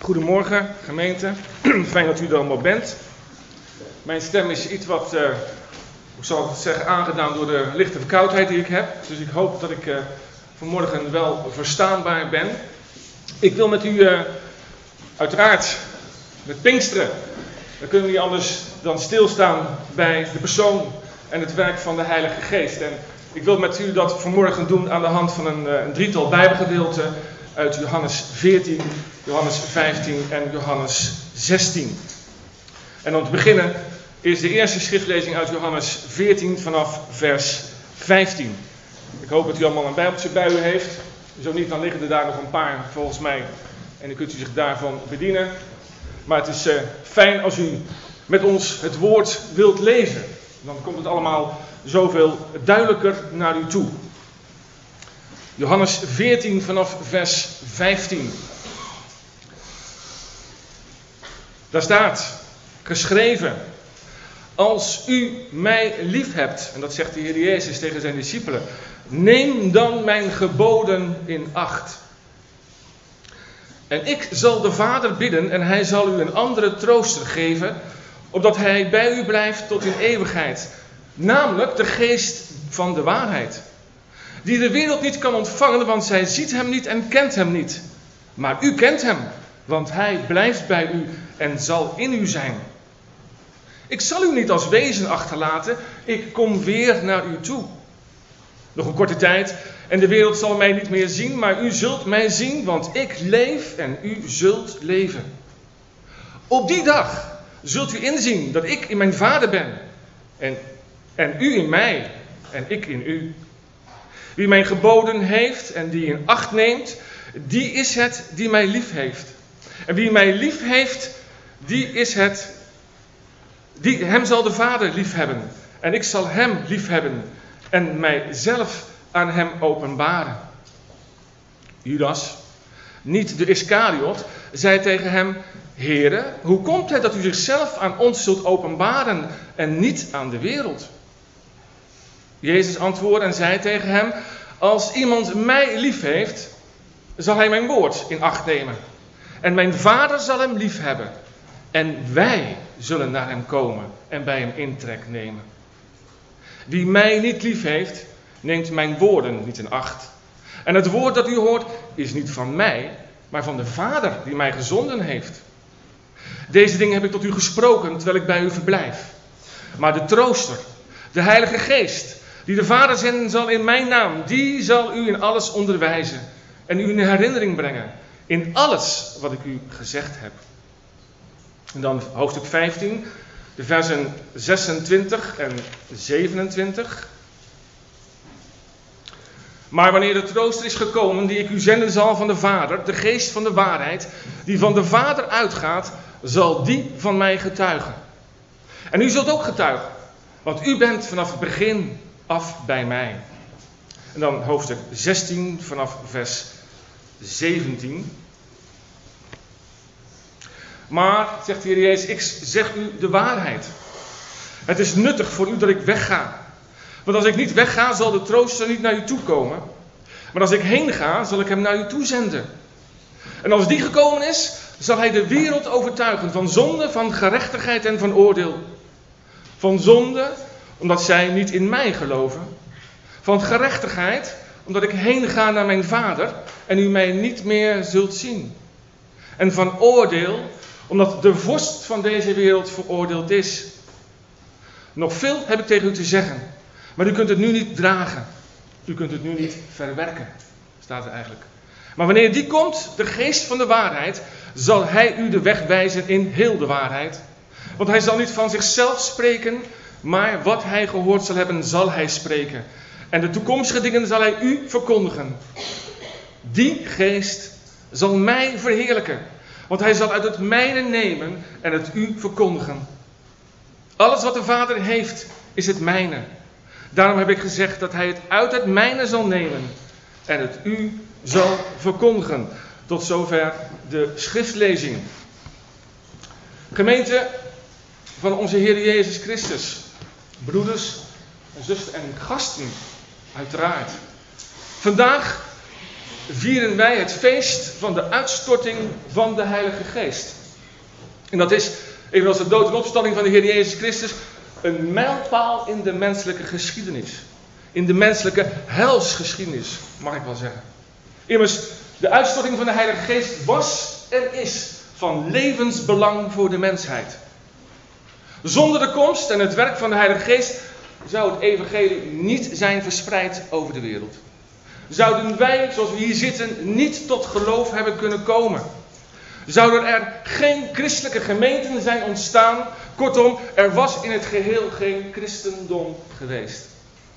Goedemorgen gemeente, fijn dat u er allemaal bent. Mijn stem is iets wat, hoe zal ik het zeggen, aangedaan door de lichte verkoudheid die ik heb. Dus ik hoop dat ik vanmorgen wel verstaanbaar ben. Ik wil met u uiteraard met Pinksteren, dan kunnen we niet anders dan stilstaan bij de persoon en het werk van de Heilige Geest. En ik wil met u dat vanmorgen doen aan de hand van een drietal Bijbelgedeelten uit Johannes 14, Johannes 15 en Johannes 16. En om te beginnen is de eerste schriftlezing uit Johannes 14 vanaf vers 15. Ik hoop dat u allemaal een Bijbeltje bij u heeft. Zo niet, dan liggen er daar nog een paar volgens mij. En dan kunt u zich daarvan bedienen. Maar het is fijn als u met ons het woord wilt lezen. Dan komt het allemaal zoveel duidelijker naar u toe. Johannes 14 vanaf vers 15. Daar staat geschreven: als u mij lief hebt, en dat zegt de Heer Jezus tegen zijn discipelen, neem dan mijn geboden in acht. En ik zal de Vader bidden en hij zal u een andere trooster geven, opdat hij bij u blijft tot in eeuwigheid. Namelijk de geest van de waarheid. Die de wereld niet kan ontvangen, want zij ziet hem niet en kent hem niet. Maar u kent hem, want hij blijft bij u en zal in u zijn. Ik zal u niet als wezen achterlaten, ik kom weer naar u toe. Nog een korte tijd en de wereld zal mij niet meer zien, maar u zult mij zien, want ik leef en u zult leven. Op die dag zult u inzien dat ik in mijn Vader ben en u in mij en ik in u. Wie mijn geboden heeft en die in acht neemt, die is het die mij lief heeft. En wie mij lief heeft, hem zal de Vader lief hebben. En ik zal hem lief hebben en mijzelf aan hem openbaren. Judas, niet de Iskariot, zei tegen hem: Heere, hoe komt het dat u zichzelf aan ons zult openbaren en niet aan de wereld? Jezus antwoordde en zei tegen hem: als iemand mij lief heeft, zal hij mijn woord in acht nemen. En mijn Vader zal hem lief hebben. En wij zullen naar hem komen en bij hem intrek nemen. Wie mij niet lief heeft, neemt mijn woorden niet in acht. En het woord dat u hoort is niet van mij, maar van de Vader die mij gezonden heeft. Deze dingen heb ik tot u gesproken terwijl ik bij u verblijf. Maar de trooster, de Heilige Geest, die de Vader zenden zal in mijn naam, die zal u in alles onderwijzen en u in herinnering brengen in alles wat ik u gezegd heb. En dan hoofdstuk 15, de versen 26 en 27. Maar wanneer de trooster is gekomen, die ik u zenden zal van de Vader, de geest van de waarheid, die van de Vader uitgaat, zal die van mij getuigen. En u zult ook getuigen, want u bent vanaf het begin af bij mij. En dan hoofdstuk 16 vanaf vers 17. Maar, zegt de Heer Jezus, ik zeg u de waarheid. Het is nuttig voor u dat ik wegga. Want als ik niet wegga, zal de trooster niet naar u toe komen. Maar als ik heen ga, zal ik hem naar u toe zenden. En als die gekomen is, zal hij de wereld overtuigen van zonde, van gerechtigheid en van oordeel. Van zonde, omdat zij niet in mij geloven. Van gerechtigheid, omdat ik heen ga naar mijn Vader en u mij niet meer zult zien. En van oordeel, omdat de vorst van deze wereld veroordeeld is. Nog veel heb ik tegen u te zeggen, maar u kunt het nu niet dragen. U kunt het nu niet verwerken, staat er eigenlijk. Maar wanneer die komt, de geest van de waarheid, zal hij u de weg wijzen in heel de waarheid. Want hij zal niet van zichzelf spreken, maar wat hij gehoord zal hebben, zal hij spreken. En de toekomstige dingen zal hij u verkondigen. Die geest zal mij verheerlijken. Want hij zal uit het mijne nemen en het u verkondigen. Alles wat de Vader heeft, is het mijne. Daarom heb ik gezegd dat hij het uit het mijne zal nemen en het u zal verkondigen. Tot zover de schriftlezing. Gemeente van onze Heer Jezus Christus. Broeders en zusters en gasten, uiteraard. Vandaag vieren wij het feest van de uitstorting van de Heilige Geest. En dat is, evenals de dood en opstanding van de Heer Jezus Christus, een mijlpaal in de menselijke geschiedenis. In de menselijke helsgeschiedenis, mag ik wel zeggen. Immers, de uitstorting van de Heilige Geest was en is van levensbelang voor de mensheid. Zonder de komst en het werk van de Heilige Geest zou het evangelie niet zijn verspreid over de wereld. Zouden wij, zoals we hier zitten, niet tot geloof hebben kunnen komen. Zouden er geen christelijke gemeenten zijn ontstaan. Kortom, er was in het geheel geen christendom geweest.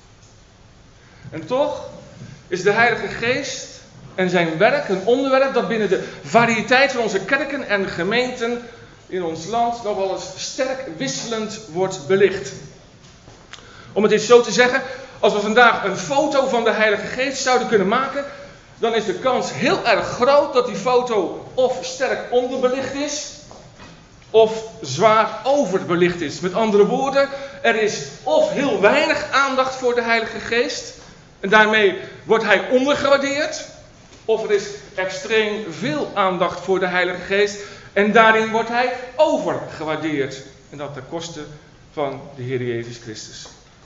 En toch is de Heilige Geest en zijn werk een onderwerp dat binnen de variëteit van onze kerken en gemeenten in ons land nogal eens sterk wisselend wordt belicht. Om het eens zo te zeggen, als we vandaag een foto van de Heilige Geest zouden kunnen maken, dan is de kans heel erg groot dat die foto of sterk onderbelicht is, of zwaar overbelicht is. Met andere woorden, er is of heel weinig aandacht voor de Heilige Geest, en daarmee wordt hij ondergewaardeerd, of er is extreem veel aandacht voor de Heilige Geest, en daarin wordt hij overgewaardeerd. En dat ten koste van de Heer Jezus Christus.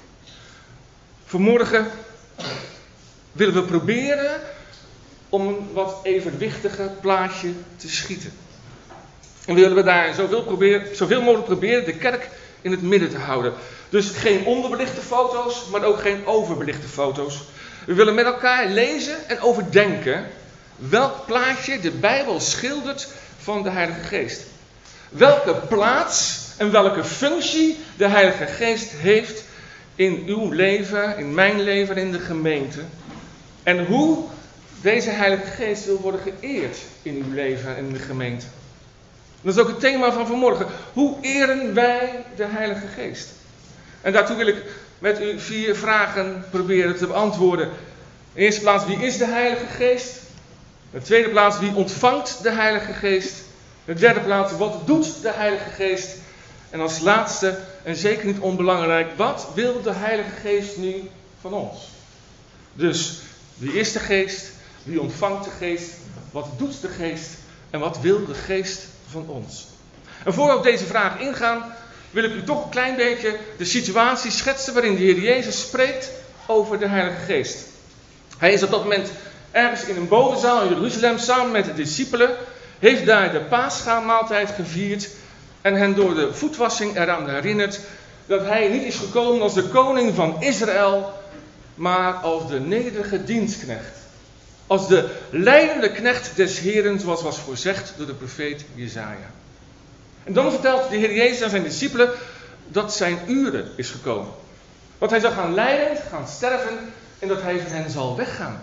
Vanmorgen willen we proberen om een wat evenwichtiger plaatje te schieten. En willen we daar zoveel mogelijk proberen de kerk in het midden te houden. Dus geen onderbelichte foto's, maar ook geen overbelichte foto's. We willen met elkaar lezen en overdenken welk plaatje de Bijbel schildert van de Heilige Geest. Welke plaats en welke functie de Heilige Geest heeft in uw leven, in mijn leven en in de gemeente. En hoe deze Heilige Geest wil worden geëerd in uw leven en in de gemeente. Dat is ook het thema van vanmorgen. Hoe eren wij de Heilige Geest? En daartoe wil ik met u 4 vragen proberen te beantwoorden. In de eerste plaats, wie is de Heilige Geest? In de tweede plaats, wie ontvangt de Heilige Geest? In de derde plaats, wat doet de Heilige Geest? En als laatste, en zeker niet onbelangrijk, wat wil de Heilige Geest nu van ons? Dus, wie is de Geest? Wie ontvangt de Geest? Wat doet de Geest? En wat wil de Geest van ons? En voor we op deze vraag ingaan, wil ik u toch een klein beetje de situatie schetsen waarin de Heer Jezus spreekt over de Heilige Geest. Hij is op dat moment ergens in een bovenzaal in Jeruzalem samen met de discipelen, heeft daar de Paschamaaltijd gevierd en hen door de voetwassing eraan herinnerd dat hij niet is gekomen als de koning van Israël, maar als de nederige dienstknecht. Als de lijdende knecht des Heren, zoals was voorzegd door de profeet Jesaja. En dan vertelt de Heer Jezus aan zijn discipelen dat zijn uren is gekomen. Dat hij zal gaan lijden, gaan sterven en dat hij van hen zal weggaan.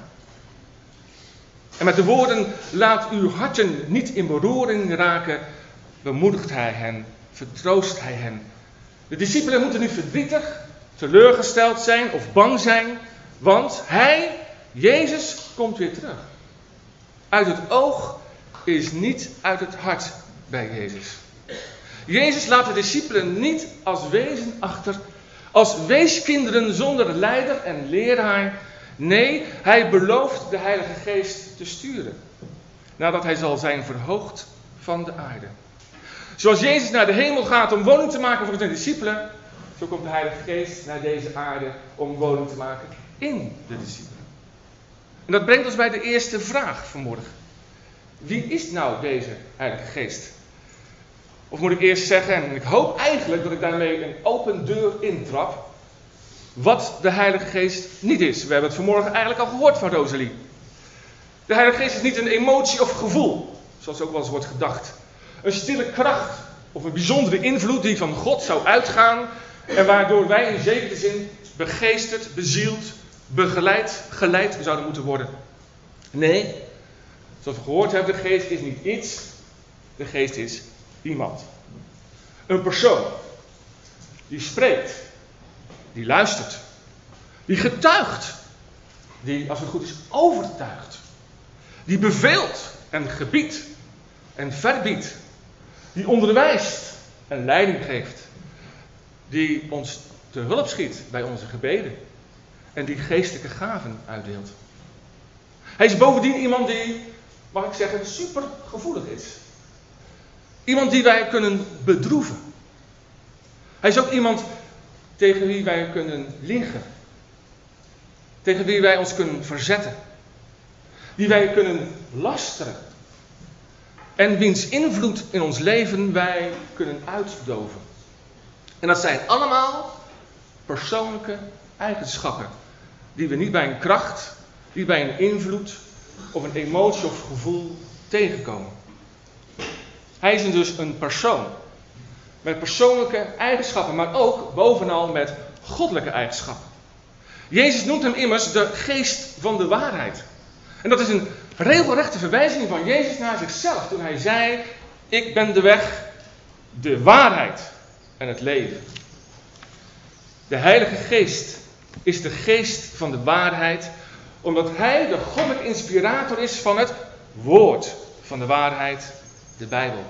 En met de woorden, laat uw harten niet in beroering raken, bemoedigt hij hen, vertroost hij hen. De discipelen moeten niet verdrietig, teleurgesteld zijn of bang zijn, want hij, Jezus, komt weer terug. Uit het oog is niet uit het hart bij Jezus. Jezus laat de discipelen niet als wezen achter, als weeskinderen zonder leider en leraar. Nee, hij belooft de Heilige Geest te sturen, nadat hij zal zijn verhoogd van de aarde. Zoals Jezus naar de hemel gaat om woning te maken voor zijn discipelen, zo komt de Heilige Geest naar deze aarde om woning te maken in de discipelen. En dat brengt ons bij de eerste vraag vanmorgen. Wie is nou deze Heilige Geest? Of moet ik eerst zeggen, en ik hoop eigenlijk dat ik daarmee een open deur intrap, wat de Heilige Geest niet is. We hebben het vanmorgen eigenlijk al gehoord van Rosalie. De Heilige Geest is niet een emotie of gevoel, zoals ook wel eens wordt gedacht. Een stille kracht of een bijzondere invloed die van God zou uitgaan en waardoor wij in zekere zin begeesterd, bezield, geleid zouden moeten worden. Nee, zoals we gehoord hebben, de Geest is niet iets, de Geest is iemand. Een persoon die spreekt, die luistert, die getuigt, die als het goed is overtuigt, die beveelt en gebiedt en verbiedt, die onderwijst en leiding geeft, die ons te hulp schiet bij onze gebeden en die geestelijke gaven uitdeelt. Hij is bovendien iemand die, mag ik zeggen, super gevoelig is. Iemand die wij kunnen bedroeven. Hij is ook iemand tegen wie wij kunnen liegen. Tegen wie wij ons kunnen verzetten. Die wij kunnen lasteren. En wiens invloed in ons leven wij kunnen uitdoven. En dat zijn allemaal persoonlijke eigenschappen. Die we niet bij een kracht, niet bij een invloed of een emotie of gevoel tegenkomen. Hij is dus een persoon. Met persoonlijke eigenschappen, maar ook bovenal met goddelijke eigenschappen. Jezus noemt hem immers de geest van de waarheid. En dat is een regelrechte verwijzing van Jezus naar zichzelf. Toen hij zei, ik ben de weg, de waarheid en het leven. De Heilige Geest is de geest van de waarheid. Omdat hij de goddelijke inspirator is van het woord van de waarheid, de Bijbel.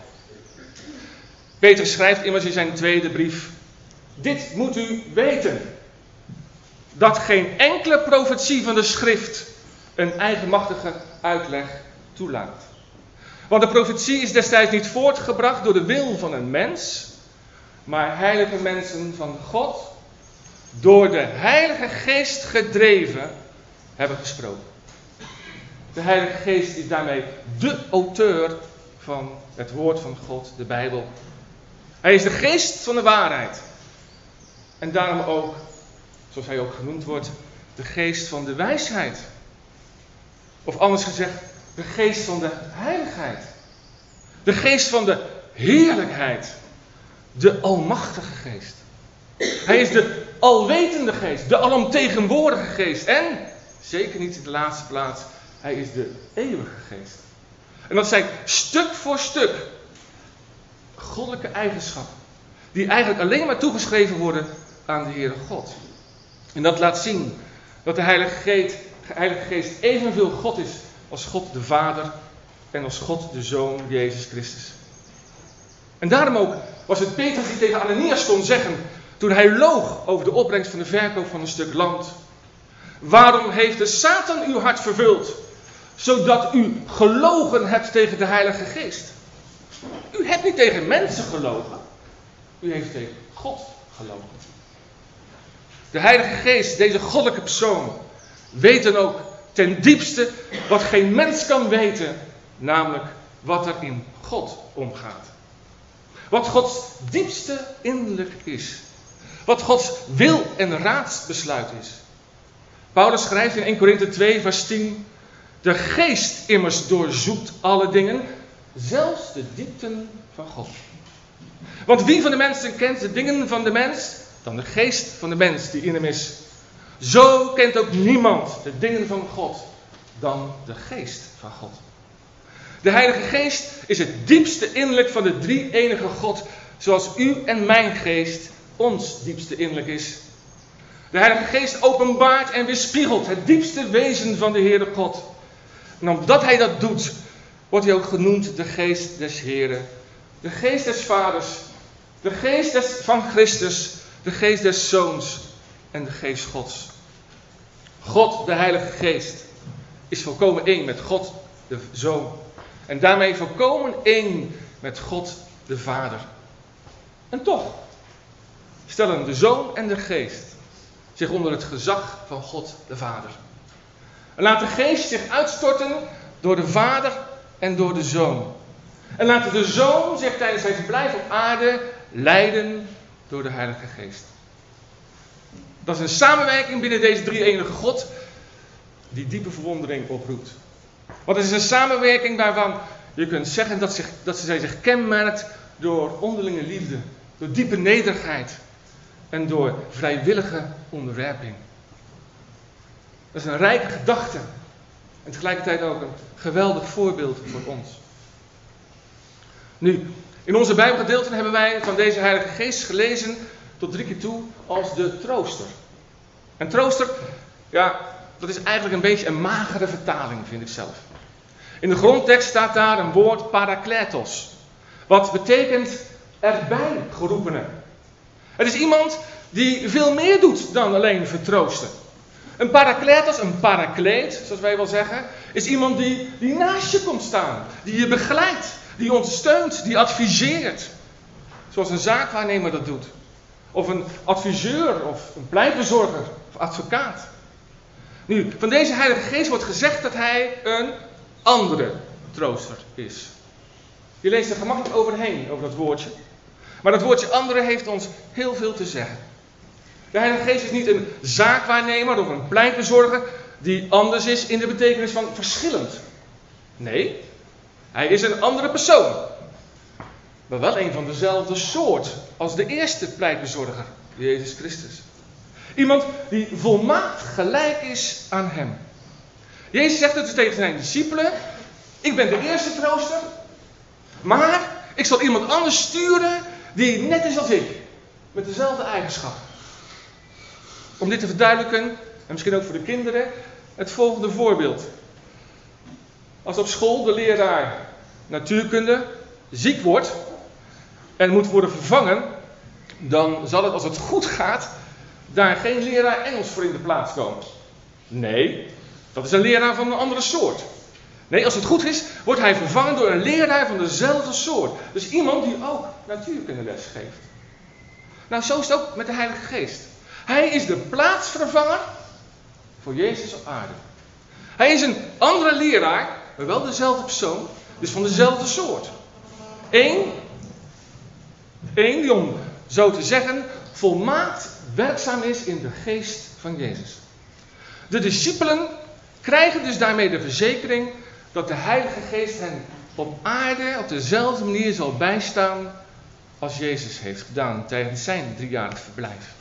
Petrus schrijft immers in zijn tweede brief. Dit moet u weten. Dat geen enkele profetie van de schrift een eigenmachtige uitleg toelaat. Want de profetie is destijds niet voortgebracht door de wil van een mens. Maar heilige mensen van God, door de Heilige Geest gedreven, hebben gesproken. De Heilige Geest is daarmee de auteur van het woord van God, de Bijbel. Hij is de geest van de waarheid. En daarom ook, zoals hij ook genoemd wordt, de geest van de wijsheid. Of anders gezegd, de geest van de heiligheid. De geest van de heerlijkheid. De almachtige geest. Hij is de alwetende geest, de alomtegenwoordige geest. En, zeker niet in de laatste plaats, hij is de eeuwige geest. En dat zijn stuk voor stuk goddelijke eigenschappen. Die eigenlijk alleen maar toegeschreven worden aan de Heere God. En dat laat zien dat de Heilige Geest evenveel God is als God de Vader en als God de Zoon, Jezus Christus. En daarom ook was het Petrus die tegen Ananias kon zeggen, toen hij loog over de opbrengst van de verkoop van een stuk land. Waarom heeft de Satan uw hart vervuld, zodat u gelogen hebt tegen de Heilige Geest? U hebt niet tegen mensen gelogen, u heeft tegen God gelogen. De Heilige Geest, deze goddelijke persoon, weet dan ook ten diepste wat geen mens kan weten, namelijk wat er in God omgaat. Wat Gods diepste innerlijk is. Wat Gods wil en raadsbesluit is. Paulus schrijft in 1 Korinthe 2 vers 10. De geest immers doorzoekt alle dingen, zelfs de diepten van God. Want wie van de mensen kent de dingen van de mens, dan de geest van de mens die in hem is. Zo kent ook niemand de dingen van God, dan de geest van God. De Heilige Geest is het diepste innerlijk van de drie-enige God, zoals u en mijn geest ons diepste innerlijk is. De Heilige Geest openbaart en weerspiegelt het diepste wezen van de Heere God. En omdat hij dat doet, wordt hij ook genoemd de Geest des Heeren. De Geest des Vaders, de Geest van Christus, de Geest des Zoons en de Geest Gods. God, de Heilige Geest, is volkomen één met God, de Zoon. En daarmee volkomen één met God, de Vader. En toch stellen de Zoon en de Geest zich onder het gezag van God, de Vader. En laat de Geest zich uitstorten door de Vader en door de Zoon. En laat de Zoon zich tijdens zijn verblijf op aarde leiden door de Heilige Geest. Dat is een samenwerking binnen deze drie-enige God die diepe verwondering oproept. Want het is een samenwerking waarvan je kunt zeggen dat zij zich kenmerkt door onderlinge liefde, door diepe nederigheid en door vrijwillige onderwerping. Dat is een rijke gedachte en tegelijkertijd ook een geweldig voorbeeld voor ons. Nu, in onze Bijbelgedeelten hebben wij van deze Heilige Geest gelezen tot 3 keer toe als de trooster. En trooster, ja, dat is eigenlijk een beetje een magere vertaling, vind ik zelf. In de grondtekst staat daar een woord parakletos. Wat betekent erbij geroepene. Het is iemand die veel meer doet dan alleen vertroosten. Een parakletos, een parakleet, zoals wij wel zeggen, is iemand die naast je komt staan. Die je begeleidt, die ondersteunt, die adviseert. Zoals een zaakwaarnemer dat doet. Of een adviseur, of een pleitbezorger, of advocaat. Nu, van deze Heilige Geest wordt gezegd dat hij een andere trooster is. Je leest er gemakkelijk overheen, over dat woordje. Maar dat woordje andere heeft ons heel veel te zeggen. De Heilige Geest is niet een zaakwaarnemer of een pleitbezorger die anders is in de betekenis van verschillend. Nee, hij is een andere persoon. Maar wel een van dezelfde soort als de eerste pleitbezorger, Jezus Christus. Iemand die volmaakt gelijk is aan hem. Jezus zegt het dus tegen zijn discipelen: ik ben de eerste trooster, maar ik zal iemand anders sturen die net is als ik. Met dezelfde eigenschappen. Om dit te verduidelijken, en misschien ook voor de kinderen, het volgende voorbeeld. Als op school de leraar natuurkunde ziek wordt en moet worden vervangen, dan zal het, als het goed gaat, daar geen leraar Engels voor in de plaats komen. Nee, dat is een leraar van een andere soort. Nee, als het goed is, wordt hij vervangen door een leraar van dezelfde soort. Dus iemand die ook natuurkundeles geeft. Nou, zo is het ook met de Heilige Geest. Hij is de plaatsvervanger voor Jezus op aarde. Hij is een andere leraar, maar wel dezelfde persoon, dus van dezelfde soort. Eén die, om zo te zeggen, volmaakt werkzaam is in de geest van Jezus. De discipelen krijgen dus daarmee de verzekering dat de Heilige Geest hen op aarde op dezelfde manier zal bijstaan als Jezus heeft gedaan tijdens zijn 3-jarig verblijf.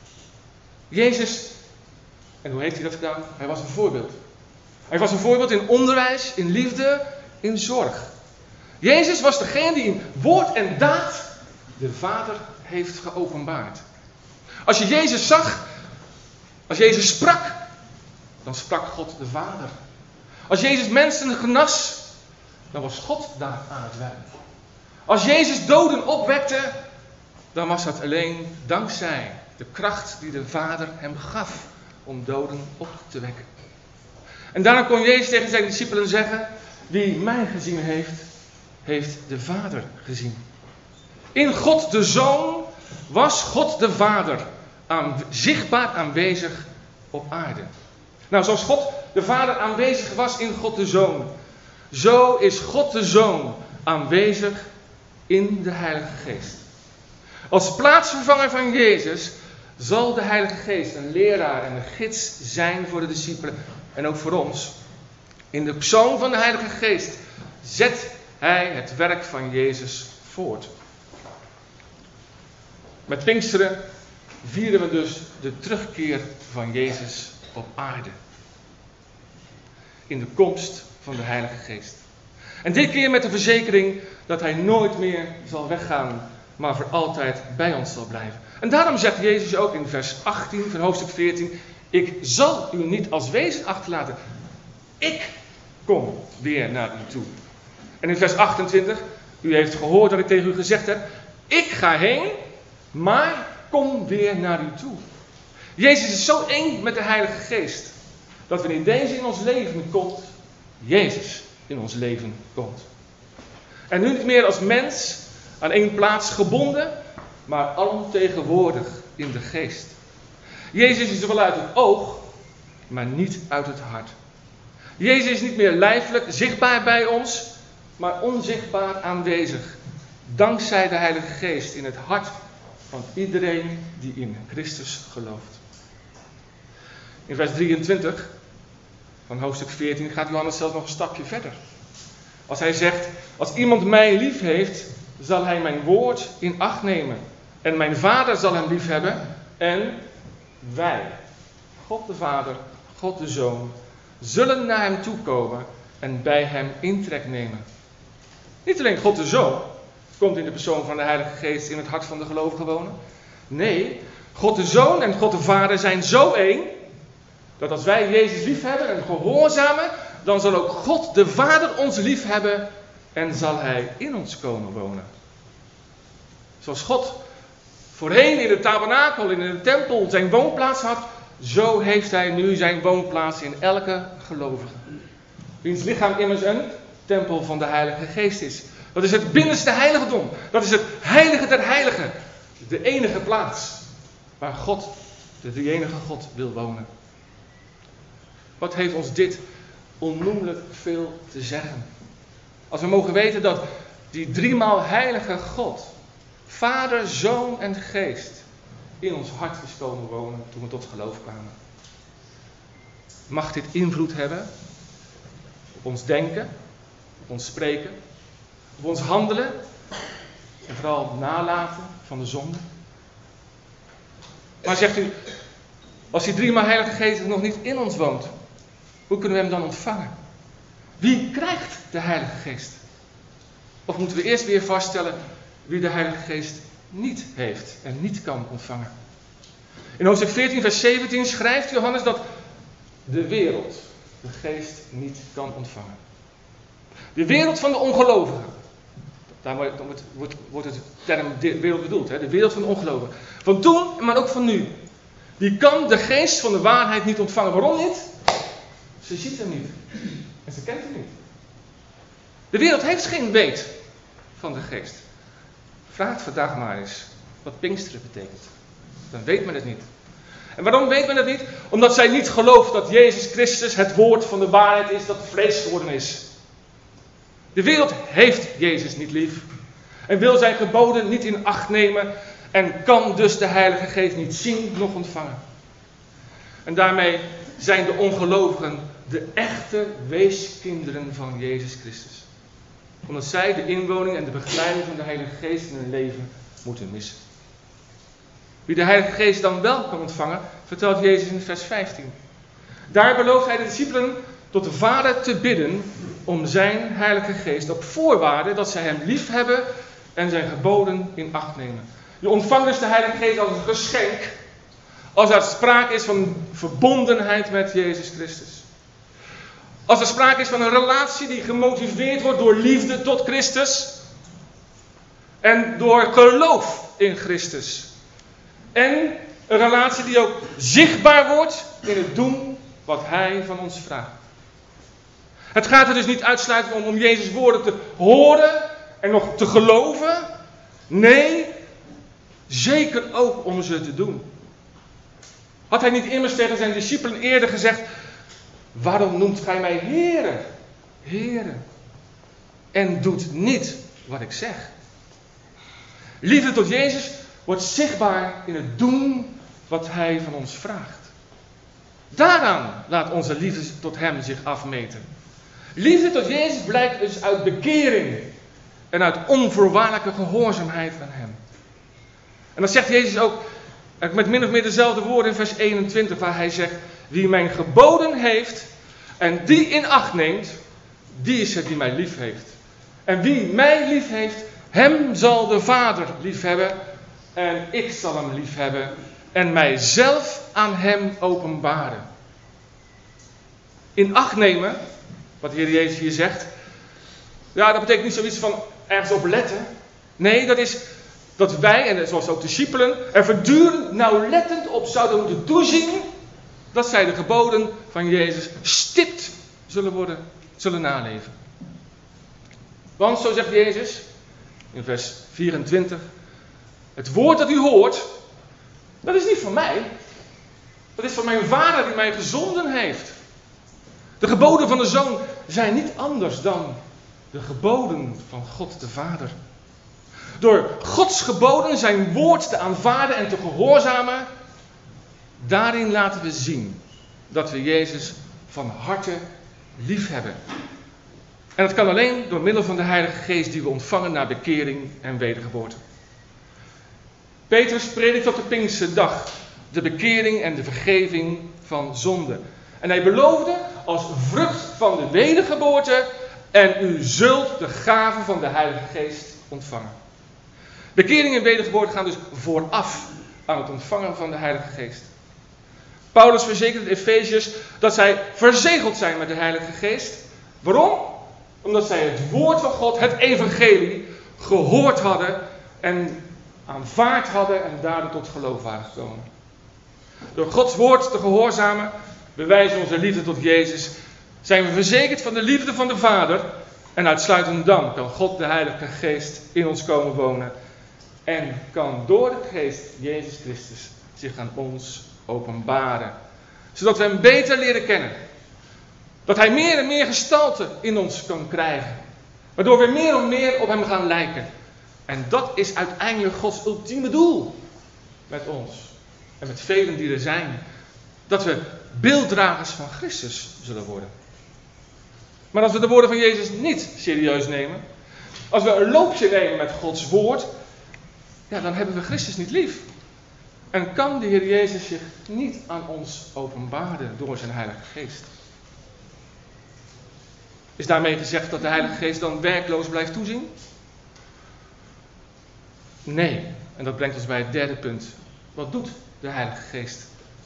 Jezus, en hoe heeft hij dat gedaan? Hij was een voorbeeld. Hij was een voorbeeld in onderwijs, in liefde, in zorg. Jezus was degene die in woord en daad de Vader heeft geopenbaard. Als je Jezus zag, als Jezus sprak, dan sprak God de Vader. Als Jezus mensen genas, dan was God daar aan het werk. Als Jezus doden opwekte, dan was dat alleen dankzij de kracht die de Vader hem gaf om doden op te wekken. En daarom kon Jezus tegen zijn discipelen zeggen: wie mij gezien heeft, heeft de Vader gezien. In God de Zoon was God de Vader zichtbaar aanwezig op aarde. Nou, zoals God de Vader aanwezig was in God de Zoon, zo is God de Zoon aanwezig in de Heilige Geest. Als plaatsvervanger van Jezus zal de Heilige Geest een leraar en een gids zijn voor de discipelen en ook voor ons. In de persoon van de Heilige Geest zet hij het werk van Jezus voort. Met Pinksteren vieren we dus de terugkeer van Jezus op aarde. In de komst van de Heilige Geest. En dit keer met de verzekering dat hij nooit meer zal weggaan, maar voor altijd bij ons zal blijven. En daarom zegt Jezus ook in vers 18 van hoofdstuk 14: ik zal u niet als wezen achterlaten. Ik kom weer naar u toe. En in vers 28, u heeft gehoord dat ik tegen u gezegd heb: ik ga heen, maar kom weer naar u toe. Jezus is zo één met de Heilige Geest, dat wanneer deze in ons leven komt, Jezus in ons leven komt. En nu niet meer als mens aan één plaats gebonden, maar alomtegenwoordig in de geest. Jezus is wel uit het oog, maar niet uit het hart. Jezus is niet meer lijfelijk zichtbaar bij ons, maar onzichtbaar aanwezig. Dankzij de Heilige Geest in het hart van iedereen die in Christus gelooft. In vers 23 van hoofdstuk 14 gaat Johannes zelfs nog een stapje verder. Als hij zegt: als iemand mij lief heeft, zal hij mijn woord in acht nemen. En mijn Vader zal hem lief hebben. En wij, God de Vader, God de Zoon, zullen naar hem toe komen en bij hem intrek nemen. Niet alleen God de Zoon komt in de persoon van de Heilige Geest in het hart van de gelovigen wonen. Nee, God de Zoon en God de Vader zijn zo één, dat als wij Jezus lief hebben en gehoorzamen, dan zal ook God de Vader ons lief hebben en zal hij in ons komen wonen. Zoals God voorheen in de tabernakel, in de tempel, zijn woonplaats had, zo heeft hij nu zijn woonplaats in elke gelovige. Wiens lichaam immers een tempel van de Heilige Geest is. Dat is het binnenste heiligdom. Dat is het heilige der heiligen. De enige plaats waar God, de drie-enige God, wil wonen. Wat heeft ons dit onnoemelijk veel te zeggen. Als we mogen weten dat die driemaal heilige God, Vader, Zoon en Geest, in ons hart is komen wonen toen we tot geloof kwamen. Mag dit invloed hebben op ons denken, op ons spreken, op ons handelen en vooral nalaten van de zonde? Maar zegt u, als die driemaal heilige Geest nog niet in ons woont, hoe kunnen we hem dan ontvangen? Wie krijgt de Heilige Geest? Of moeten we eerst weer vaststellen wie de Heilige Geest niet heeft en niet kan ontvangen? In hoofdstuk 14 vers 17 schrijft Johannes dat de wereld de Geest niet kan ontvangen. De wereld van de ongelovigen. Daar wordt het term wereld bedoeld. Hè? De wereld van de ongelovigen. Van toen, maar ook van nu. Die kan de Geest van de waarheid niet ontvangen. Waarom niet? Ze ziet hem niet. En ze kent hem niet. De wereld heeft geen weet van de Geest. Vraag vandaag maar eens wat Pinksteren betekent. Dan weet men het niet. En waarom weet men het niet? Omdat zij niet gelooft dat Jezus Christus het woord van de waarheid is dat vlees geworden is. De wereld heeft Jezus niet lief. En wil zijn geboden niet in acht nemen. En kan dus de Heilige Geest niet zien, noch ontvangen. En daarmee zijn de ongelovigen de echte weeskinderen van Jezus Christus. Omdat zij de inwoning en de begeleiding van de Heilige Geest in hun leven moeten missen. Wie de Heilige Geest dan wel kan ontvangen, vertelt Jezus in vers 15. Daar belooft hij de discipelen tot de Vader te bidden om zijn Heilige Geest op voorwaarde dat zij hem lief hebben en zijn geboden in acht nemen. Je ontvangt dus de Heilige Geest als een geschenk, als er sprake is van verbondenheid met Jezus Christus. Als er sprake is van een relatie die gemotiveerd wordt door liefde tot Christus en door geloof in Christus. En een relatie die ook zichtbaar wordt in het doen wat Hij van ons vraagt. Het gaat er dus niet uitsluitend om Jezus' woorden te horen en nog te geloven. Nee, zeker ook om ze te doen. Had Hij niet immers tegen zijn discipelen eerder gezegd: waarom noemt gij mij Heere, Heere, en doet niet wat ik zeg? Liefde tot Jezus wordt zichtbaar in het doen wat Hij van ons vraagt. Daaraan laat onze liefde tot Hem zich afmeten. Liefde tot Jezus blijkt dus uit bekering en uit onvoorwaardelijke gehoorzaamheid aan Hem. En dan zegt Jezus ook met min of meer dezelfde woorden in vers 21, waar Hij zegt: wie mijn geboden heeft en die in acht neemt, die is het die mij lief heeft. En wie mij lief heeft, hem zal de Vader lief hebben en ik zal hem lief hebben en mijzelf aan hem openbaren. In acht nemen, wat de Heer Jezus hier zegt, ja, dat betekent niet zoiets van ergens op letten. Nee, dat is dat wij, en zoals ook de discipelen, er voortdurend nauwlettend op zouden moeten toezien dat zij de geboden van Jezus stipt zullen naleven. Want, zo zegt Jezus in vers 24, het woord dat u hoort, dat is niet van mij. Dat is van mijn Vader die mij gezonden heeft. De geboden van de Zoon zijn niet anders dan de geboden van God de Vader. Door Gods geboden zijn woord te aanvaarden en te gehoorzamen, daarin laten we zien dat we Jezus van harte lief hebben. En dat kan alleen door middel van de Heilige Geest die we ontvangen na bekering en wedergeboorte. Petrus predikt op de Pinksterdag de bekering en de vergeving van zonde. En hij beloofde als vrucht van de wedergeboorte: en u zult de gave van de Heilige Geest ontvangen. Bekering en wedergeboorte gaan dus vooraf aan het ontvangen van de Heilige Geest. Paulus verzekert de Efeziërs dat zij verzegeld zijn met de Heilige Geest. Waarom? Omdat zij het woord van God, het evangelie, gehoord hadden en aanvaard hadden en daardoor tot geloof waren gekomen. Door Gods woord te gehoorzamen, bewijzen we onze liefde tot Jezus, zijn we verzekerd van de liefde van de Vader en uitsluitend dan kan God de Heilige Geest in ons komen wonen en kan door de Geest Jezus Christus zich aan ons openbaren, zodat we hem beter leren kennen. Dat hij meer en meer gestalte in ons kan krijgen, waardoor we meer en meer op hem gaan lijken. En dat is uiteindelijk Gods ultieme doel met ons en met velen die er zijn. Dat we beelddragers van Christus zullen worden. Maar als we de woorden van Jezus niet serieus nemen, als we een loopje nemen met Gods woord, ja, dan hebben we Christus niet lief. En kan de Heer Jezus zich niet aan ons openbaren door zijn Heilige Geest. Is daarmee gezegd dat de Heilige Geest dan werkloos blijft toezien? Nee. En dat brengt ons bij het derde punt. Wat doet de Heilige Geest?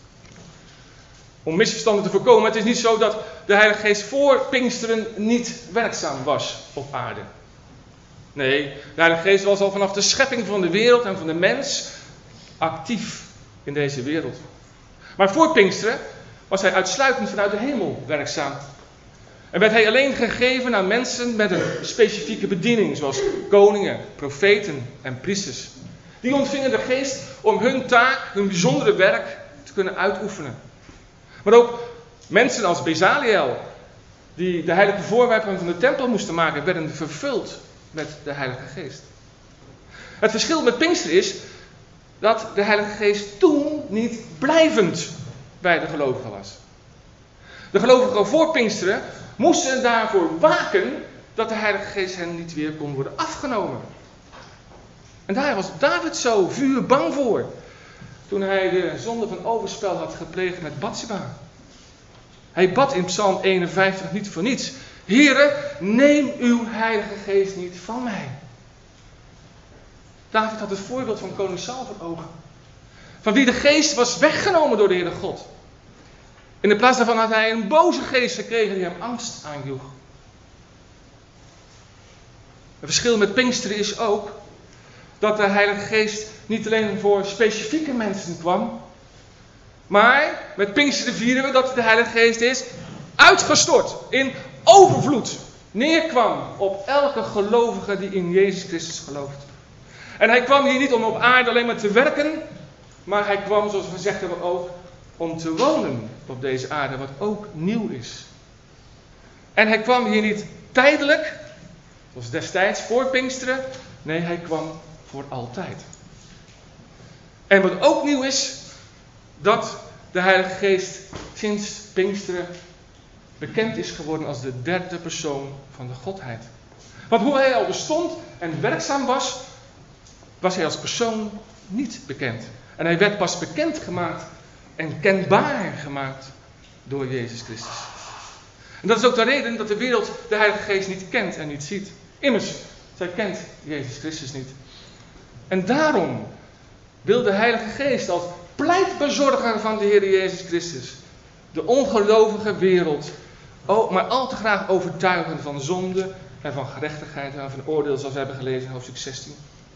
Om misverstanden te voorkomen, het is niet zo dat de Heilige Geest voor Pinksteren niet werkzaam was op aarde. Nee, de Heilige Geest was al vanaf de schepping van de wereld en van de mens actief in deze wereld. Maar voor Pinksteren was hij uitsluitend vanuit de hemel werkzaam. En werd hij alleen gegeven aan mensen met een specifieke bediening, zoals koningen, profeten en priesters. Die ontvingen de Geest om hun taak, hun bijzondere werk te kunnen uitoefenen. Maar ook mensen als Bezaliel, die de heilige voorwerpen van de tempel moesten maken, werden vervuld met de Heilige Geest. Het verschil met Pinksteren is dat de Heilige Geest toen niet blijvend bij de gelovigen was. De gelovigen voor Pinksteren moesten daarvoor waken dat de Heilige Geest hen niet weer kon worden afgenomen. En daar was David zo vuurbang voor, toen hij de zonde van overspel had gepleegd met Batsheba. Hij bad in Psalm 51 niet voor niets: Heere, neem uw Heilige Geest niet van mij. David had het voorbeeld van koning Saul voor ogen, van wie de geest was weggenomen door de Heere God. In de plaats daarvan had hij een boze geest gekregen die hem angst aanjoeg. Het verschil met Pinksteren is ook dat de Heilige Geest niet alleen voor specifieke mensen kwam, maar met Pinksteren vieren we dat de Heilige Geest is uitgestort, in overvloed neerkwam op elke gelovige die in Jezus Christus gelooft. En hij kwam hier niet om op aarde alleen maar te werken, maar hij kwam, zoals we gezegd hebben, ook om te wonen op deze aarde, wat ook nieuw is. En hij kwam hier niet tijdelijk, zoals destijds voor Pinksteren. Nee, hij kwam voor altijd. En wat ook nieuw is, dat de Heilige Geest sinds Pinksteren bekend is geworden als de derde persoon van de Godheid. Want hoe hij al bestond en werkzaam was, was hij als persoon niet bekend. En hij werd pas bekend gemaakt en kenbaar gemaakt door Jezus Christus. En dat is ook de reden dat de wereld de Heilige Geest niet kent en niet ziet. Immers, zij kent Jezus Christus niet. En daarom wil de Heilige Geest als pleitbezorger van de Heer Jezus Christus de ongelovige wereld maar al te graag overtuigen van zonde en van gerechtigheid en van oordeel, zoals we hebben gelezen in hoofdstuk 16.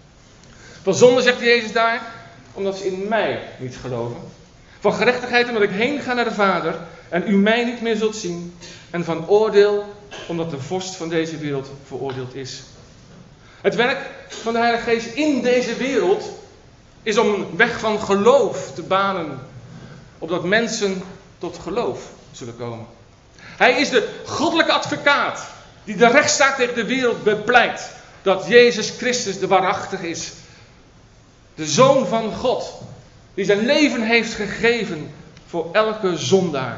Van zonde zegt Jezus daar, omdat ze in mij niet geloven. Van gerechtigheid omdat ik heen ga naar de Vader en u mij niet meer zult zien. En van oordeel omdat de vorst van deze wereld veroordeeld is. Het werk van de Heilige Geest in deze wereld is om een weg van geloof te banen, opdat mensen tot geloof zullen komen. Hij is de goddelijke advocaat die de rechtszaak tegen de wereld bepleit dat Jezus Christus de waarachtige is. De Zoon van God, die zijn leven heeft gegeven voor elke zondaar.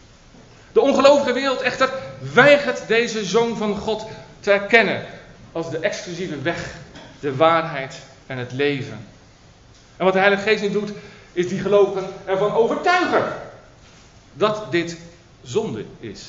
De ongelovige wereld echter weigert deze Zoon van God te erkennen als de exclusieve weg, de waarheid en het leven. En wat de Heilige Geest nu doet, is die gelovigen ervan overtuigen dat dit zonde is.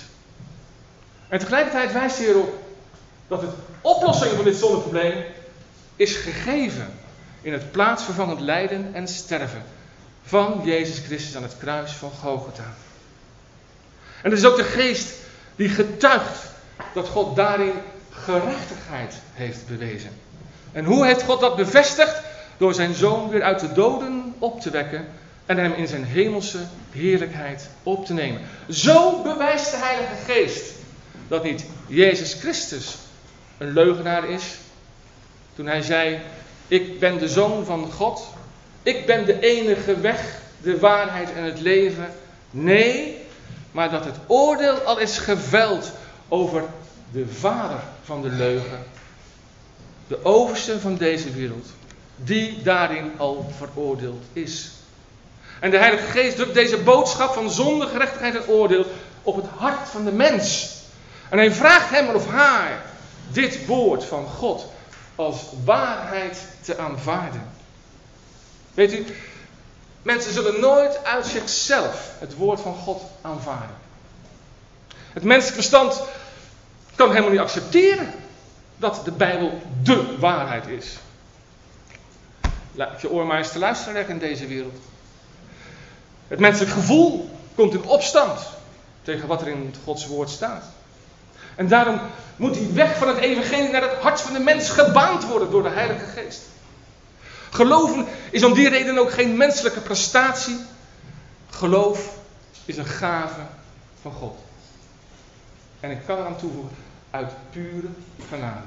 En tegelijkertijd wijst hij erop dat de oplossing van dit zondeprobleem is gegeven in het plaatsvervangend lijden en sterven van Jezus Christus aan het kruis van Golgotha. En het is ook de Geest die getuigt dat God daarin gerechtigheid heeft bewezen. En hoe heeft God dat bevestigd? Door zijn Zoon weer uit de doden op te wekken en hem in zijn hemelse heerlijkheid op te nemen. Zo bewijst de Heilige Geest dat niet Jezus Christus een leugenaar is. Toen hij zei, ik ben de Zoon van God. Ik ben de enige weg, de waarheid en het leven. Nee, maar dat het oordeel al is geveld over de vader van de leugen. De overste van deze wereld. Die daarin al veroordeeld is. En de Heilige Geest drukt deze boodschap van zonde, gerechtigheid en oordeel op het hart van de mens. En hij vraagt hem of haar dit woord van God als waarheid te aanvaarden. Weet u, mensen zullen nooit uit zichzelf het woord van God aanvaarden. Het menselijk verstand kan helemaal niet accepteren dat de Bijbel dé waarheid is. Laat je oor maar eens te luisteren leggen in deze wereld. Het menselijk gevoel komt in opstand tegen wat er in Gods woord staat. En daarom moet die weg van het evangelie naar het hart van de mens gebaand worden door de Heilige Geest. Geloven is om die reden ook geen menselijke prestatie. Geloof is een gave van God. En ik kan eraan toevoegen, uit pure genade.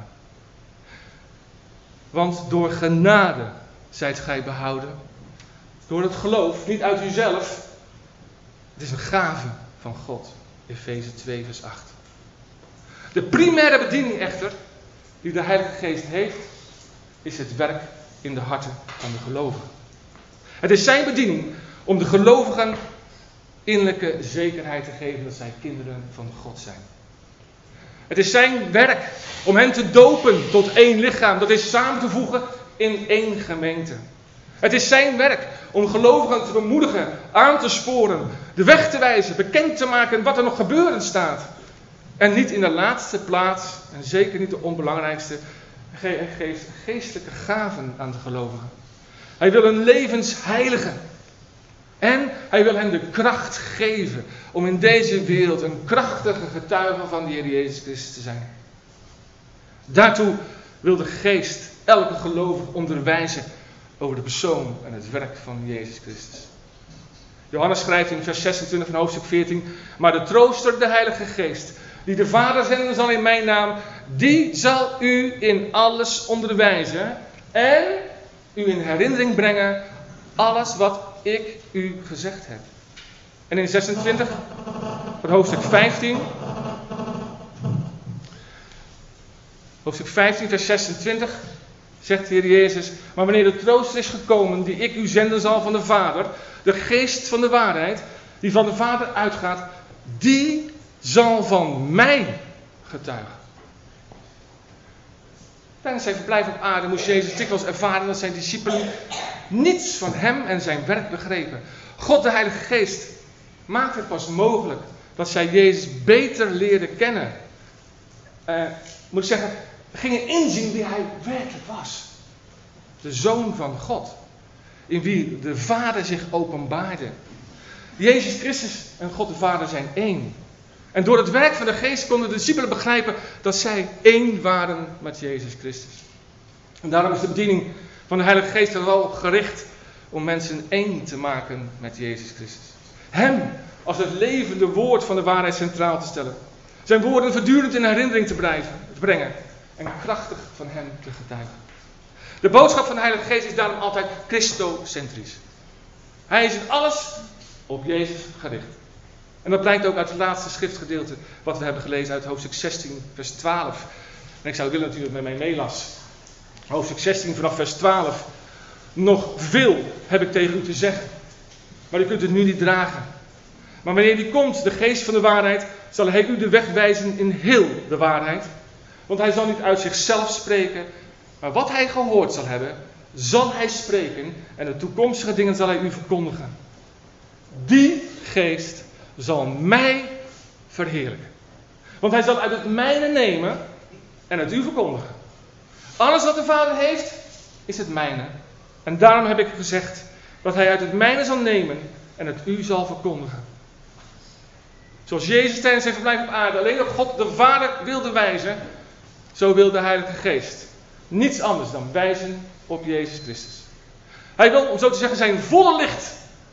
Want door genade zijt gij behouden. Door het geloof, niet uit uzelf. Het is een gave van God. Efeze 2 vers 8. De primaire bediening echter, die de Heilige Geest heeft, is het werk in de harten van de gelovigen. Het is zijn bediening om de gelovigen innerlijke zekerheid te geven dat zij kinderen van God zijn. Het is zijn werk om hen te dopen tot één lichaam, dat is samen te voegen in één gemeente. Het is zijn werk om gelovigen te bemoedigen, aan te sporen, de weg te wijzen, bekend te maken wat er nog gebeuren staat. En niet in de laatste plaats, en zeker niet de onbelangrijkste, geeft geestelijke gaven aan de gelovigen. Hij wil hun levens heiligen. En hij wil hen de kracht geven om in deze wereld een krachtige getuige van de Heer Jezus Christus te zijn. Daartoe wil de Geest elke gelovige onderwijzen over de persoon en het werk van Jezus Christus. Johannes schrijft in vers 26 van hoofdstuk 14, maar de trooster, de Heilige Geest, die de Vader zenden zal in mijn naam, die zal u in alles onderwijzen en u in herinnering brengen alles wat ik u gezegd heb. En in 26 van hoofdstuk 15, vers 26, zegt de Heer Jezus, maar wanneer de trooster is gekomen, die ik u zenden zal van de Vader, de Geest van de waarheid, die van de Vader uitgaat, die zal van mij getuigen. Tijdens zijn verblijf op aarde moest Jezus dikwijls ervaren dat zijn discipelen niets van hem en zijn werk begrepen. God, de Heilige Geest, maakt het pas mogelijk dat zij Jezus beter leerden kennen. Moet ik zeggen, gingen inzien wie hij werkelijk was. De Zoon van God, in wie de Vader zich openbaarde. Jezus Christus en God de Vader zijn één. En door het werk van de Geest konden de discipelen begrijpen dat zij één waren met Jezus Christus. En daarom is de bediening van de Heilige Geest er wel gericht om mensen één te maken met Jezus Christus. Hem als het levende woord van de waarheid centraal te stellen. Zijn woorden voortdurend in herinnering te brengen en krachtig van hem te getuigen. De boodschap van de Heilige Geest is daarom altijd christocentrisch. Hij is in alles op Jezus gericht. En dat blijkt ook uit het laatste schriftgedeelte wat we hebben gelezen uit hoofdstuk 16 vers 12. En ik zou willen natuurlijk met mij meelas. Hoofdstuk 16 vanaf vers 12. Nog veel heb ik tegen u te zeggen, maar u kunt het nu niet dragen. Maar wanneer die komt, de Geest van de waarheid, zal hij u de weg wijzen in heel de waarheid. Want hij zal niet uit zichzelf spreken, maar wat hij gehoord zal hebben, zal hij spreken en de toekomstige dingen zal hij u verkondigen. Die Geest zal mij verheerlijken. Want hij zal uit het mijne nemen en het u verkondigen. Alles wat de Vader heeft, is het mijne. En daarom heb ik gezegd dat hij uit het mijne zal nemen en het u zal verkondigen. Zoals Jezus tijdens zijn verblijf op aarde alleen op God de Vader wilde wijzen, zo wil de Heilige Geest niets anders dan wijzen op Jezus Christus. Hij wil, om zo te zeggen, zijn volle licht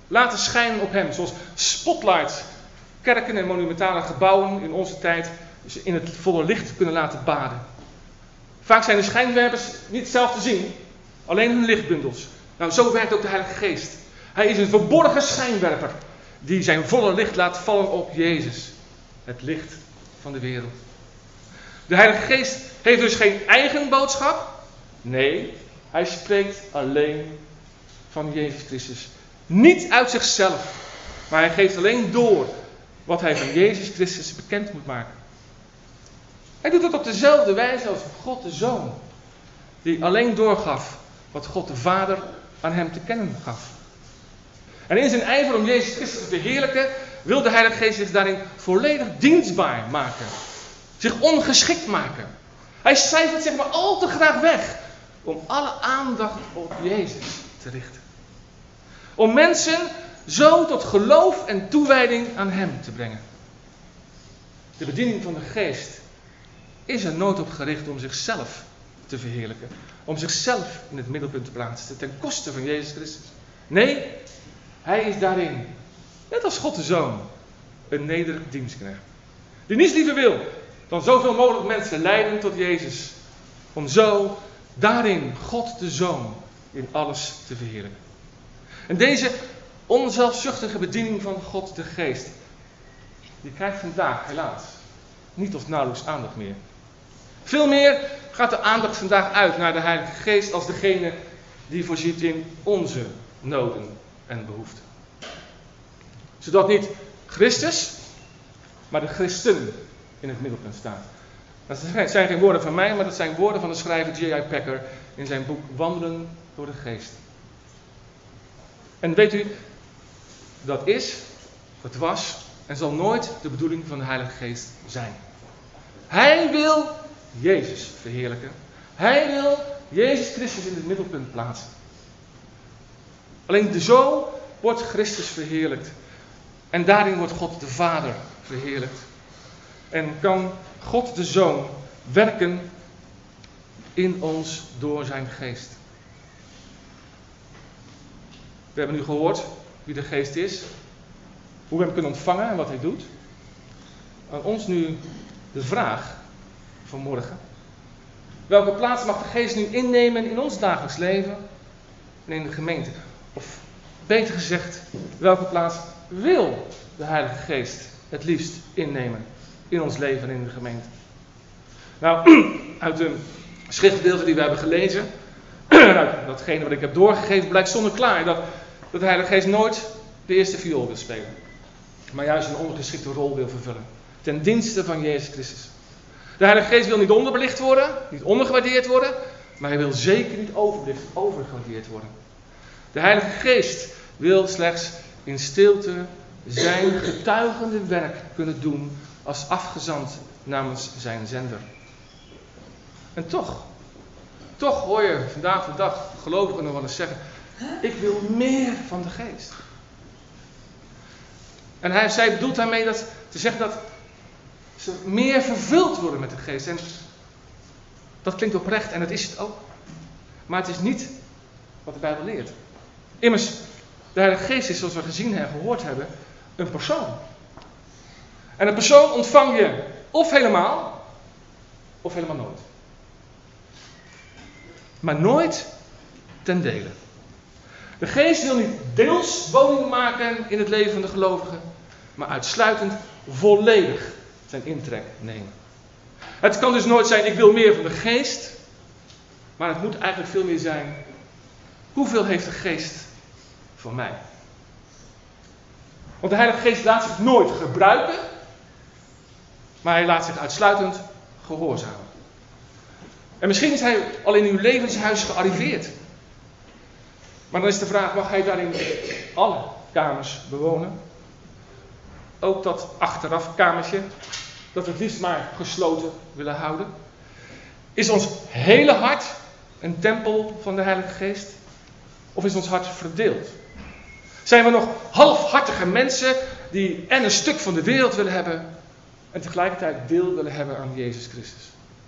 laten schijnen op hem. Zoals spotlights kerken en monumentale gebouwen in onze tijd in het volle licht kunnen laten baden. Vaak zijn de schijnwerpers niet zelf te zien, alleen hun lichtbundels. Nou, zo werkt ook de Heilige Geest. Hij is een verborgen schijnwerper die zijn volle licht laat vallen op Jezus, het licht van de wereld. De Heilige Geest heeft dus geen eigen boodschap. Nee, hij spreekt alleen van Jezus Christus. Niet uit zichzelf, maar hij geeft alleen door wat hij van Jezus Christus bekend moet maken. Hij doet het op dezelfde wijze als God de Zoon, die alleen doorgaf wat God de Vader aan hem te kennen gaf. En in zijn ijver om Jezus Christus te verheerlijken, wil de Heilige Geest zich daarin volledig dienstbaar maken. Zich ongeschikt maken. Hij cijfert zich maar al te graag weg om alle aandacht op Jezus te richten. Om mensen zo tot geloof en toewijding aan hem te brengen. De bediening van de Geest is er nooit op gericht om zichzelf te verheerlijken. Om zichzelf in het middelpunt te plaatsen ten koste van Jezus Christus. Nee, hij is daarin, net als God de Zoon, een nederig dienstknecht. Die niets liever wil dan zoveel mogelijk mensen leiden tot Jezus. Om zo daarin God de Zoon in alles te verheerlijken. En deze onzelfzuchtige bediening van God de Geest, die krijgt vandaag helaas niet of nauwelijks aandacht meer. Veel meer gaat de aandacht vandaag uit naar de Heilige Geest als degene die voorziet in onze noden en behoeften. Zodat niet Christus, maar de christen in het middelpunt staat. Dat zijn geen woorden van mij, maar dat zijn woorden van de schrijver J.I. Packer in zijn boek Wandelen door de Geest. En weet u, dat is, dat was en zal nooit de bedoeling van de Heilige Geest zijn. Hij wil Jezus verheerlijken. Hij wil Jezus Christus in het middelpunt plaatsen. Alleen zo wordt Christus verheerlijkt. En daarin wordt God de Vader verheerlijkt. En kan God de Zoon werken in ons door zijn Geest. We hebben nu gehoord wie de Geest is. Hoe we hem kunnen ontvangen en wat hij doet. Aan ons nu de vraag vanmorgen. Welke plaats mag de Geest nu innemen in ons dagelijks leven en in de gemeente? Of beter gezegd, welke plaats wil de Heilige Geest het liefst innemen in ons leven en in de gemeente? Nou, uit de schriftgedeelten die we hebben gelezen, uit datgene wat ik heb doorgegeven, blijkt zonder klaar dat de Heilige Geest nooit de eerste viool wil spelen. Maar juist een ondergeschikte rol wil vervullen. Ten dienste van Jezus Christus. De Heilige Geest wil niet onderbelicht worden, niet ondergewaardeerd worden, maar hij wil zeker niet overgewaardeerd worden. De Heilige Geest wil slechts in stilte zijn getuigende werk kunnen doen als afgezant namens zijn zender. En toch hoor je vandaag de dag gelovigen nog wel eens zeggen, ik wil meer van de Geest. En zij bedoelt daarmee te zeggen dat ze meer vervuld worden met de Geest. En dat klinkt oprecht en dat is het ook. Maar het is niet wat de Bijbel leert. Immers, de Heilige Geest is, zoals we gezien en gehoord hebben, een persoon. En een persoon ontvang je of helemaal nooit. Maar nooit ten dele. De Geest wil niet deels woning maken in het leven van de gelovigen, maar uitsluitend volledig zijn intrek nemen. Het kan dus nooit zijn, ik wil meer van de Geest, maar het moet eigenlijk veel meer zijn, hoeveel heeft de Geest van mij? Want de Heilige Geest laat zich nooit gebruiken, maar hij laat zich uitsluitend gehoorzamen. En misschien is hij al in uw levenshuis gearriveerd. Maar dan is de vraag, mag hij daarin alle kamers bewonen? Ook dat achteraf kamertje, dat we het liefst maar gesloten willen houden? Is ons hele hart een tempel van de Heilige Geest? Of is ons hart verdeeld? Zijn we nog halfhartige mensen die en een stuk van de wereld willen hebben en tegelijkertijd deel willen hebben aan Jezus Christus?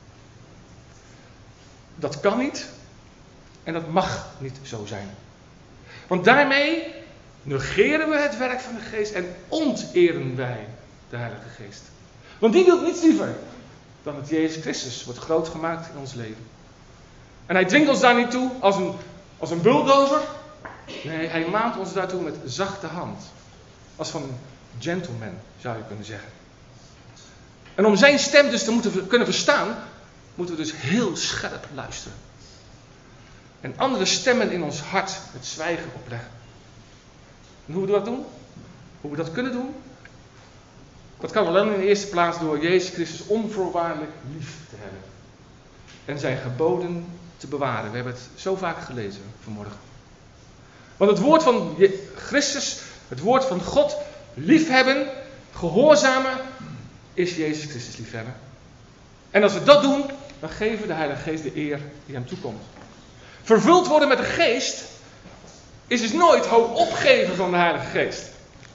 Dat kan niet en dat mag niet zo zijn. Want daarmee negeren we het werk van de Geest en onteren wij de Heilige Geest. Want die wil niets liever dan dat Jezus Christus wordt groot gemaakt in ons leven. En hij dwingt ons daar niet toe als een bulldozer. Nee, hij maant ons daartoe met zachte hand. Als van een gentleman, zou je kunnen zeggen. En om zijn stem dus te kunnen verstaan, moeten we dus heel scherp luisteren. En andere stemmen in ons hart het zwijgen opleggen. En hoe we dat doen? Hoe we dat kunnen doen? Dat kan alleen in de eerste plaats door Jezus Christus onvoorwaardelijk lief te hebben. En zijn geboden te bewaren. We hebben het zo vaak gelezen vanmorgen. Want het woord van Christus, het woord van God, liefhebben, gehoorzamen, is Jezus Christus liefhebben. En als we dat doen, dan geven we de Heilige Geest de eer die hem toekomt. Vervuld worden met de Geest is dus nooit hoog opgeven van de Heilige Geest.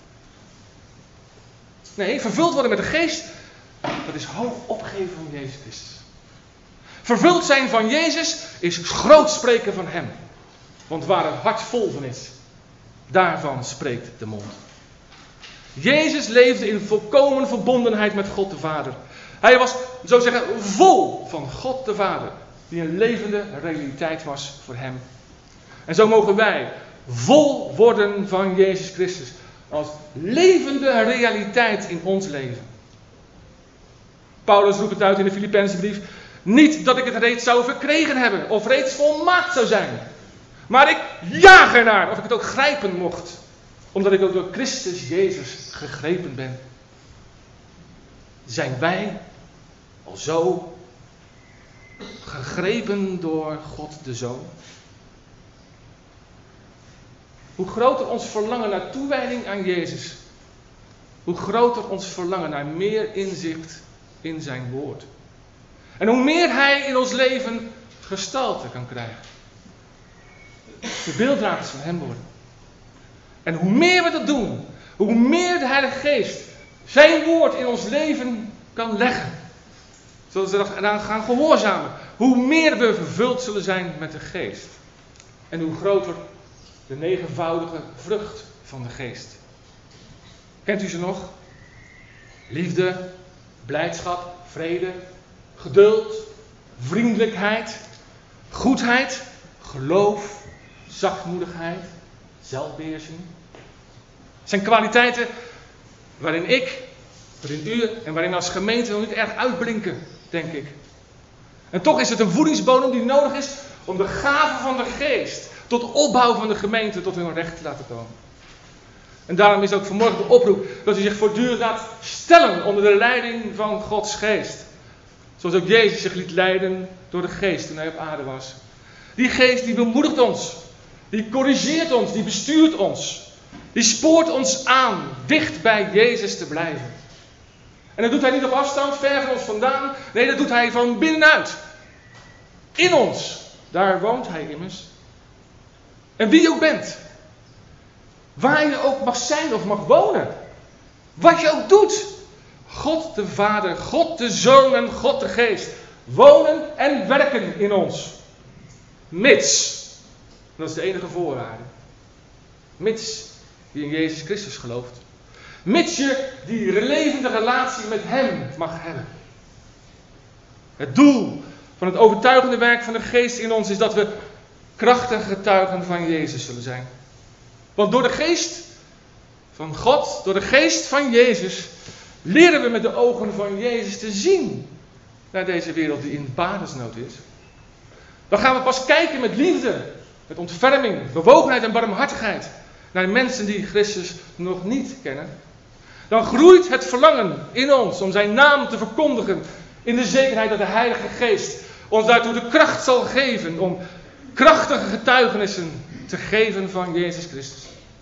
Nee, vervuld worden met de Geest, dat is hoog opgeven van Jezus Christus. Vervuld zijn van Jezus is groot spreken van hem. Want waar het hart vol van is, daarvan spreekt de mond. Jezus leefde in volkomen verbondenheid met God de Vader. Hij was, zo zeggen, vol van God de Vader. Die een levende realiteit was voor hem. En zo mogen wij vol worden van Jezus Christus. Als levende realiteit in ons leven. Paulus roept het uit in de Filippenzenbrief. Niet dat ik het reeds zou verkregen hebben. Of reeds volmaakt zou zijn. Maar ik jaag ernaar. Of ik het ook grijpen mocht. Omdat ik ook door Christus Jezus gegrepen ben. Zijn wij al zo gegrepen door God de Zoon? Hoe groter ons verlangen naar toewijding aan Jezus, hoe groter ons verlangen naar meer inzicht in zijn woord. En hoe meer hij in ons leven gestalte kan krijgen. De beelddragers van hem worden. En hoe meer we dat doen, hoe meer de Heilige Geest zijn woord in ons leven kan leggen. Zodat we eraan gaan gehoorzamen. Hoe meer we vervuld zullen zijn met de Geest. En hoe groter de negenvoudige vrucht van de Geest. Kent u ze nog? Liefde, blijdschap, vrede, geduld, vriendelijkheid, goedheid, geloof, zachtmoedigheid, zelfbeheersing. Het zijn kwaliteiten waarin u en waarin we als gemeente nog niet erg uitblinken, denk ik. En toch is het een voedingsbodem die nodig is om de gaven van de Geest tot opbouw van de gemeente tot hun recht te laten komen. En daarom is ook vanmorgen de oproep dat u zich voortdurend laat stellen onder de leiding van Gods Geest. Zoals ook Jezus zich liet leiden door de Geest toen hij op aarde was. Die Geest die bemoedigt ons, die corrigeert ons, die bestuurt ons. Die spoort ons aan dicht bij Jezus te blijven. En dat doet hij niet op afstand, ver van ons vandaan. Nee, dat doet hij van binnenuit. In ons. Daar woont hij immers. En wie je ook bent. Waar je ook mag zijn of mag wonen. Wat je ook doet. God de Vader, God de Zoon en God de Geest. Wonen en werken in ons. Mits. Dat is de enige voorwaarde. Mits je in Jezus Christus gelooft. Mits je die levende relatie met hem mag hebben. Het doel van het overtuigende werk van de Geest in ons is dat we krachtige getuigen van Jezus zullen zijn. Want door de Geest van God, door de Geest van Jezus, leren we met de ogen van Jezus te zien naar deze wereld die in badensnood is. Dan gaan we pas kijken met liefde, met ontferming, bewogenheid en barmhartigheid naar mensen die Christus nog niet kennen. Dan groeit het verlangen in ons om zijn naam te verkondigen in de zekerheid dat de Heilige Geest ons daartoe de kracht zal geven om krachtige getuigenissen te geven van Jezus Christus.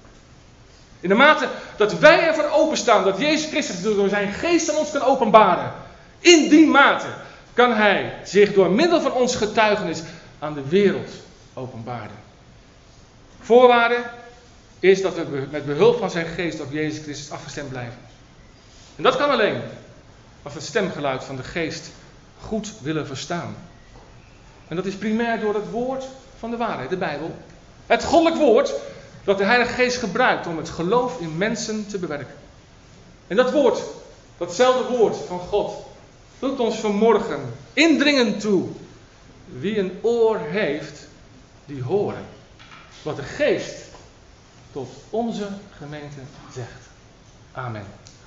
In de mate dat wij ervoor openstaan dat Jezus Christus door zijn Geest aan ons kan openbaren, in die mate kan hij zich door middel van ons getuigenis aan de wereld openbaren. Voorwaarde is dat we met behulp van zijn Geest op Jezus Christus afgestemd blijven. En dat kan alleen als we het stemgeluid van de Geest goed willen verstaan. En dat is primair door het woord van de waarheid, de Bijbel. Het goddelijk woord dat de Heilige Geest gebruikt om het geloof in mensen te bewerken. En dat woord, datzelfde woord van God, doet ons vanmorgen indringend toe. Wie een oor heeft, die horen wat de Geest tot onze gemeente zegt. Amen.